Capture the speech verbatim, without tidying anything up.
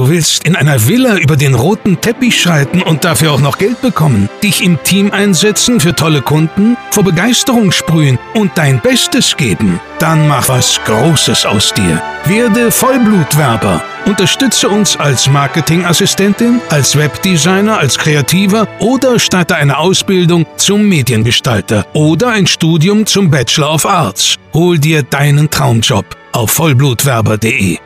Du willst in einer Villa über den roten Teppich schreiten und dafür auch noch Geld bekommen, dich im Team einsetzen für tolle Kunden, vor Begeisterung sprühen und dein Bestes geben. Dann mach was Großes aus dir. Werde Vollblutwerber. Unterstütze uns als Marketingassistentin, als Webdesigner, als Kreativer oder starte eine Ausbildung zum Mediengestalter oder ein Studium zum Bachelor of Arts. Hol dir deinen Traumjob auf vollblutwerber punkt de.